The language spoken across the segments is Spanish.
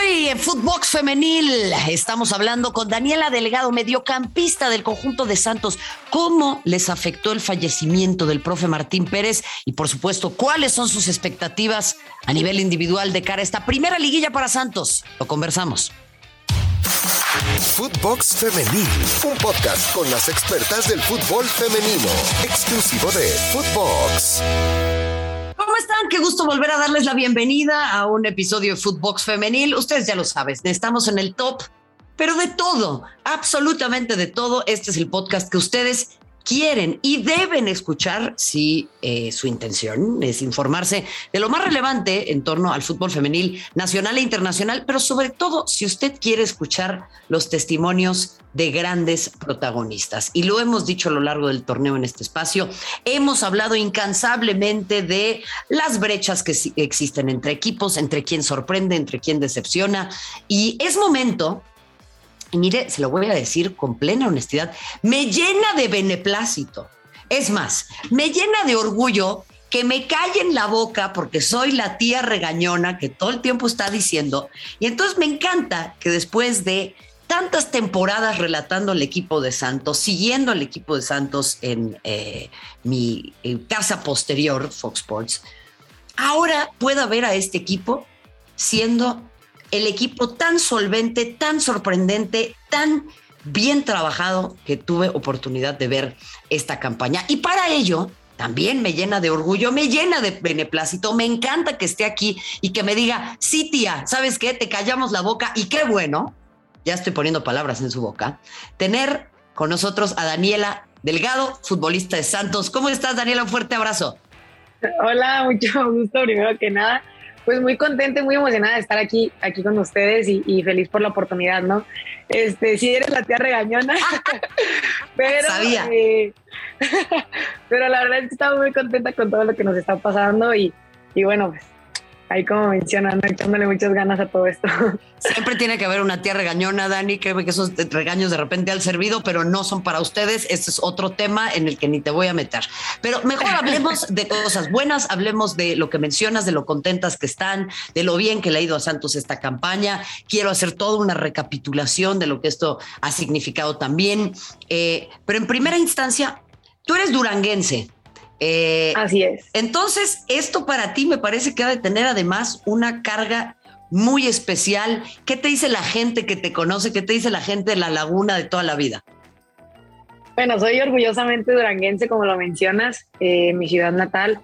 Hoy en Footbox Femenil estamos hablando con Daniela Delgado, mediocampista del conjunto de Santos. ¿Cómo les afectó el fallecimiento del profe Martín Pérez? Y por supuesto, ¿cuáles son sus expectativas a nivel individual de cara a esta primera liguilla para Santos? Lo conversamos. Footbox Femenil, un podcast con las expertas del fútbol femenino, exclusivo de Footbox. ¿Cómo están? Qué gusto volver a darles la bienvenida a un episodio de Footbox Femenil. Ustedes ya lo saben, estamos en el top, pero de todo, absolutamente de todo. Este es el podcast que ustedes quieren y deben escuchar si su intención es informarse de lo más relevante en torno al fútbol femenil nacional e internacional, pero sobre todo si usted quiere escuchar los testimonios de grandes protagonistas. Y lo hemos dicho a lo largo del torneo en este espacio. Hemos hablado incansablemente de las brechas que existen entre equipos, entre quién sorprende, entre quién decepciona. Y es momento, y mire, se lo voy a decir con plena honestidad, me llena de beneplácito. Es más, me llena de orgullo que me callen la boca porque soy la tía regañona que todo el tiempo está diciendo. Y entonces me encanta que después de tantas temporadas relatando al equipo de Santos, siguiendo al equipo de Santos en mi casa posterior, Fox Sports, ahora pueda ver a este equipo siendo el equipo tan solvente, tan sorprendente, tan bien trabajado que tuve oportunidad de ver esta campaña. Y para ello también me llena de orgullo, me llena de beneplácito, me encanta que esté aquí y que me diga, sí tía, ¿sabes qué? Te callamos la boca y qué bueno, ya estoy poniendo palabras en su boca, tener con nosotros a Daniela Delgado, futbolista de Santos. ¿Cómo estás, Daniela? Un fuerte abrazo. Hola, mucho gusto primero que nada. Pues muy contenta y muy emocionada de estar aquí con ustedes y feliz por la oportunidad, ¿no? Sí eres la tía regañona, pero, sabía. Pero la verdad es que estamos muy contenta con todo lo que nos está pasando y bueno, pues ahí como mencionan, echándole muchas ganas a todo esto. Siempre tiene que haber una tía regañona, Dani. Créeme que esos regaños de repente han servido, pero no son para ustedes. Este es otro tema en el que ni te voy a meter. Pero mejor hablemos de cosas buenas, hablemos de lo que mencionas, de lo contentas que están, de lo bien que le ha ido a Santos esta campaña. Quiero hacer toda una recapitulación de lo que esto ha significado también. Pero en primera instancia, tú eres duranguense. Así es. Entonces, esto para ti me parece que ha de tener además una carga muy especial. ¿Qué te dice la gente que te conoce? ¿Qué te dice la gente de La Laguna de toda la vida? Bueno, soy orgullosamente duranguense, como lo mencionas, mi ciudad natal,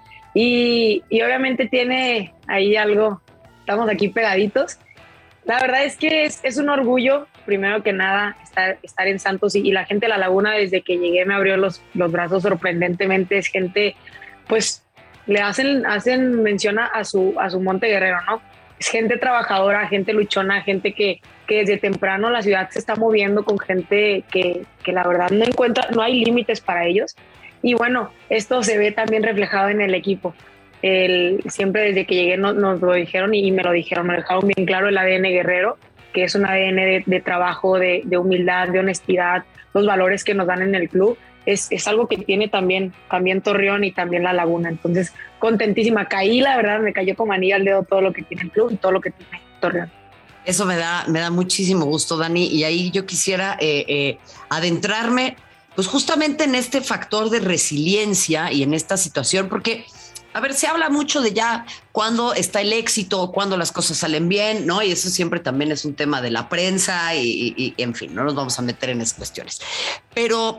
y obviamente tiene ahí algo, estamos aquí pegaditos. La verdad es que es un orgullo, primero que nada, estar en Santos y la gente de La Laguna desde que llegué me abrió los brazos sorprendentemente. Es gente, pues, le hacen mención a su Monte Guerrero, ¿no? Es gente trabajadora, gente luchona, gente que desde temprano la ciudad se está moviendo con gente que la verdad no hay límites para ellos. Y bueno, esto se ve también reflejado en el equipo. Siempre desde que llegué nos lo dijeron y me lo dejaron bien claro, el ADN guerrero, que es un ADN de trabajo, de humildad, de honestidad, los valores que nos dan en el club, es algo que tiene también Torreón y también La Laguna. Entonces, contentísima. La verdad, me cayó como anillo al dedo todo lo que tiene el club y todo lo que tiene Torreón. Eso me da muchísimo gusto, Dani, y ahí yo quisiera adentrarme, pues justamente en este factor de resiliencia y en esta situación, porque a ver, se habla mucho de ya cuándo está el éxito, cuándo las cosas salen bien, ¿no? Y eso siempre también es un tema de la prensa y en fin, no nos vamos a meter en esas cuestiones. Pero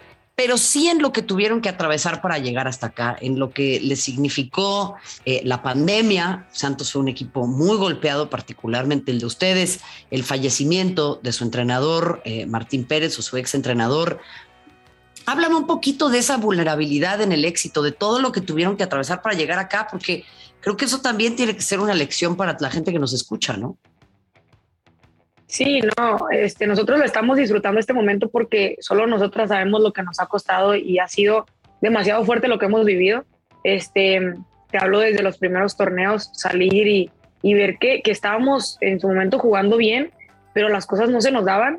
sí en lo que tuvieron que atravesar para llegar hasta acá, en lo que les significó la pandemia. Santos fue un equipo muy golpeado, particularmente el de ustedes, el fallecimiento de su entrenador, Martín Pérez, o su ex entrenador. Háblame un poquito de esa vulnerabilidad en el éxito, de todo lo que tuvieron que atravesar para llegar acá, porque creo que eso también tiene que ser una lección para la gente que nos escucha, ¿no? Sí, no, nosotros lo estamos disfrutando este momento porque solo nosotras sabemos lo que nos ha costado y ha sido demasiado fuerte lo que hemos vivido. Te hablo desde los primeros torneos, salir y ver que estábamos en su momento jugando bien, pero las cosas no se nos daban.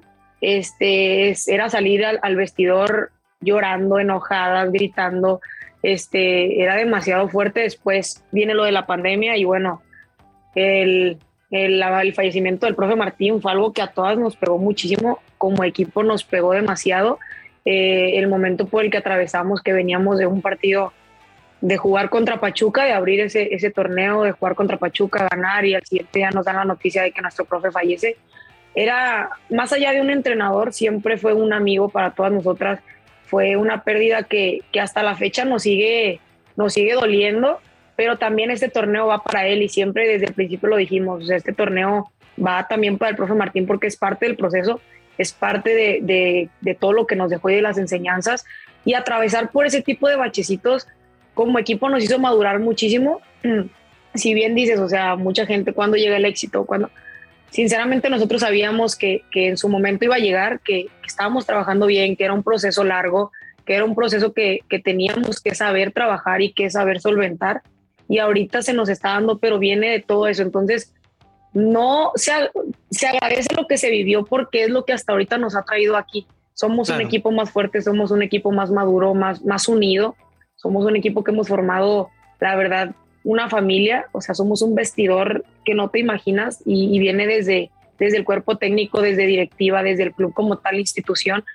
Era salir al vestidor llorando, enojadas, gritando, era demasiado fuerte. Después viene lo de la pandemia y bueno, el el fallecimiento del profe Martín fue algo que a todas nos pegó muchísimo, como equipo nos pegó demasiado. El momento por el que atravesamos, que veníamos de un partido de jugar contra Pachuca, de abrir ese torneo, de jugar contra Pachuca, ganar, y al siguiente día nos dan la noticia de que nuestro profe fallece. Era, más allá de un entrenador, siempre fue un amigo para todas nosotras. Fue una pérdida que hasta la fecha nos sigue doliendo, pero también este torneo va para él, y siempre desde el principio lo dijimos, o sea, este torneo va también para el profe Martín porque es parte del proceso, es parte de todo lo que nos dejó y de las enseñanzas, y atravesar por ese tipo de bachecitos como equipo nos hizo madurar muchísimo. Si bien dices, o sea, mucha gente cuando llega el éxito, sinceramente nosotros sabíamos que en su momento iba a llegar, que estábamos trabajando bien, que era un proceso largo, que era un proceso que teníamos que saber trabajar y que saber solventar, y ahorita se nos está dando, pero viene de todo eso. Entonces no se agradece lo que se vivió porque es lo que hasta ahorita nos ha traído aquí. Somos un equipo más fuerte, somos un equipo más maduro, más unido, somos un equipo que hemos formado, la verdad, una familia, o sea, somos un vestidor que no te imaginas, y viene desde el cuerpo técnico, desde directiva, desde el club como tal institución,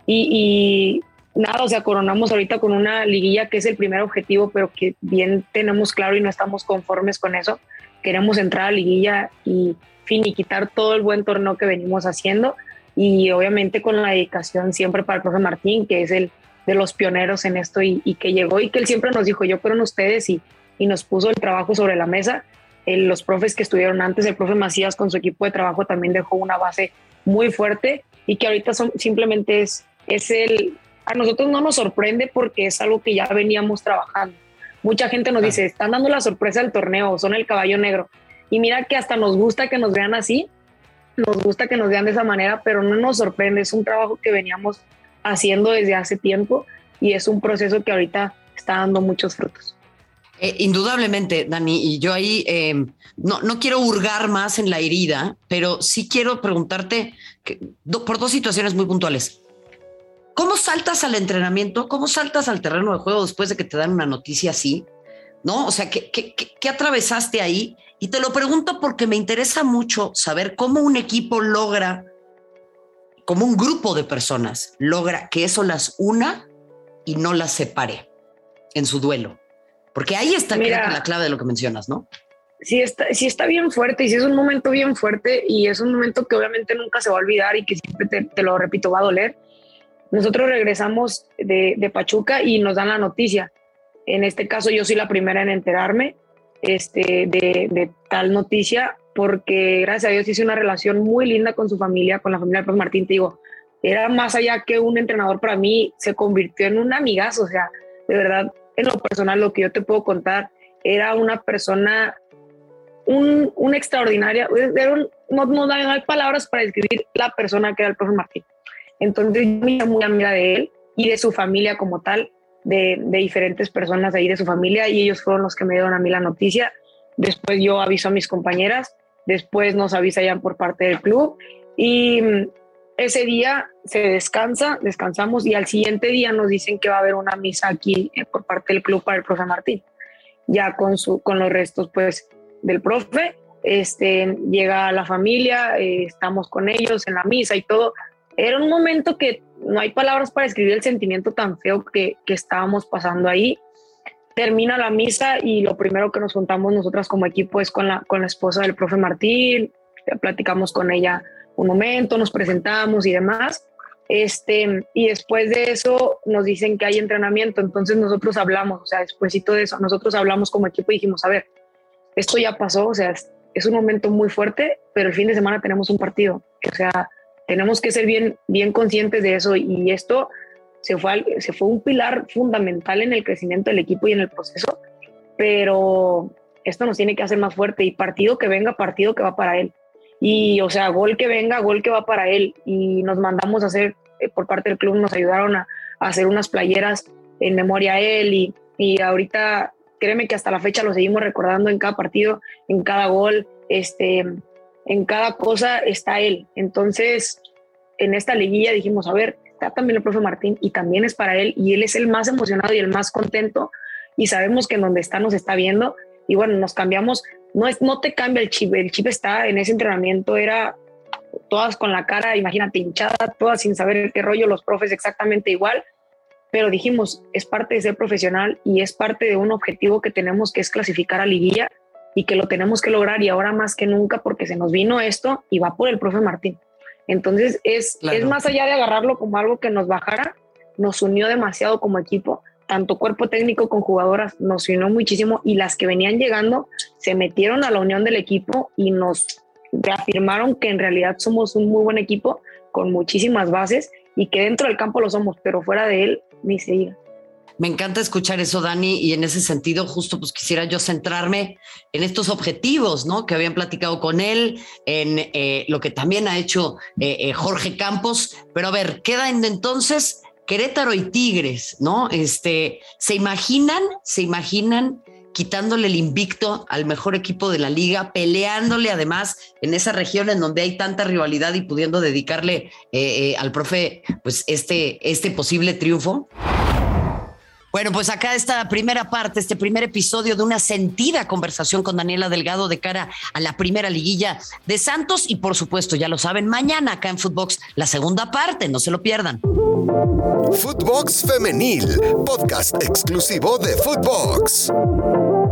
y nada, o sea, coronamos ahorita con una liguilla que es el primer objetivo, pero que bien tenemos claro y no estamos conformes con eso. Queremos entrar a liguilla y finiquitar todo el buen torneo que venimos haciendo, y obviamente con la dedicación siempre para el profe Martín, que es el de los pioneros en esto, y que llegó, y que él siempre nos dijo, yo creo en ustedes, y nos puso el trabajo sobre la mesa. Los profes que estuvieron antes, el profe Macías con su equipo de trabajo también dejó una base muy fuerte, y que ahorita simplemente a nosotros no nos sorprende porque es algo que ya veníamos trabajando. Mucha gente nos dice, están dando la sorpresa del torneo, son el caballo negro, y mira que hasta nos gusta que nos vean así, nos gusta que nos vean de esa manera, pero no nos sorprende, es un trabajo que veníamos haciendo desde hace tiempo, y es un proceso que ahorita está dando muchos frutos. Indudablemente, Dani, y yo ahí no quiero hurgar más en la herida, pero sí quiero preguntarte por dos situaciones muy puntuales. ¿Cómo saltas al entrenamiento? ¿Cómo saltas al terreno de juego después de que te dan una noticia así? ¿No? O sea, ¿qué atravesaste ahí? Y te lo pregunto porque me interesa mucho saber cómo un equipo logra, como un grupo de personas logra que eso las una y no las separe en su duelo. Porque ahí está, creo que, la clave de lo que mencionas, ¿no? Sí está bien fuerte, y sí es un momento bien fuerte, y es un momento que obviamente nunca se va a olvidar, y que siempre te lo repito, va a doler. Nosotros regresamos de Pachuca y nos dan la noticia. En este caso yo soy la primera en enterarme de tal noticia, porque gracias a Dios hice una relación muy linda con su familia, con la familia del profe Martín. Te digo, era más allá que un entrenador para mí, se convirtió en un amigazo. O sea, de verdad, en lo personal, lo que yo te puedo contar, era una persona, un extraordinaria, no hay palabras para describir la persona que era el profe Martín. Entonces, yo me hice muy amiga de él y de su familia como tal, de diferentes personas ahí de su familia, y ellos fueron los que me dieron a mí la noticia. Después yo aviso a mis compañeras, después nos avisan por parte del club, y ese día se descansamos, y al siguiente día nos dicen que va a haber una misa aquí por parte del club para el profe Martín, ya con los restos pues del profe. Llega la familia, estamos con ellos en la misa y todo. Era un momento que no hay palabras para describir el sentimiento tan feo que estábamos pasando ahí. Termina la misa y lo primero que nos juntamos nosotras como equipo es con la esposa del profe Martín. Platicamos con ella un momento, nos presentamos y demás. Y después de eso nos dicen que hay entrenamiento. Entonces nosotros hablamos, o sea, despuésito de eso, nosotros hablamos como equipo y dijimos, a ver, esto ya pasó, o sea, es un momento muy fuerte, pero el fin de semana tenemos un partido. O sea, tenemos que ser bien conscientes de eso, y esto se fue un pilar fundamental en el crecimiento del equipo y en el proceso, pero esto nos tiene que hacer más fuerte, y partido que venga, partido que va para él, y o sea, gol que venga, gol que va para él. Y nos mandamos a hacer, por parte del club nos ayudaron a hacer unas playeras en memoria a él, y ahorita créeme que hasta la fecha lo seguimos recordando en cada partido, en cada gol, en cada cosa está él. Entonces, en esta liguilla dijimos, a ver, está también el profe Martín y también es para él, y él es el más emocionado y el más contento, y sabemos que en donde está nos está viendo. Y bueno, nos cambiamos no te cambia el chip está en ese entrenamiento, era todas con la cara, imagínate, hinchada, todas sin saber qué rollo, los profes exactamente igual, pero dijimos, es parte de ser profesional y es parte de un objetivo que tenemos, que es clasificar a liguilla y que lo tenemos que lograr, y ahora más que nunca porque se nos vino esto y va por el profe Martín. Entonces es más allá de agarrarlo como algo que nos bajara, nos unió demasiado como equipo, tanto cuerpo técnico con jugadoras, nos unió muchísimo, y las que venían llegando se metieron a la unión del equipo y nos reafirmaron que en realidad somos un muy buen equipo con muchísimas bases y que dentro del campo lo somos, pero fuera de él ni se diga. Me encanta escuchar eso, Dani, y en ese sentido justo pues quisiera yo centrarme en estos objetivos, ¿no? Que habían platicado con él, en lo que también ha hecho Jorge Campos, pero a ver, quedan entonces Querétaro y Tigres, ¿no? ¿Se imaginan quitándole el invicto al mejor equipo de la liga, peleándole además en esa región en donde hay tanta rivalidad y pudiendo dedicarle al profe pues este posible triunfo? Bueno, pues acá esta primera parte, este primer episodio de una sentida conversación con Daniela Delgado de cara a la primera liguilla de Santos, y por supuesto, ya lo saben, mañana acá en Footbox, la segunda parte, no se lo pierdan. Footbox Femenil, podcast exclusivo de Footbox.